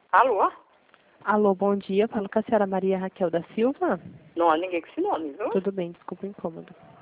Alô? Alô, bom dia. Falo com a senhora Maria Raquel da Silva. Não há ninguém com esse nome, viu? Tudo bem, desculpa o incômodo.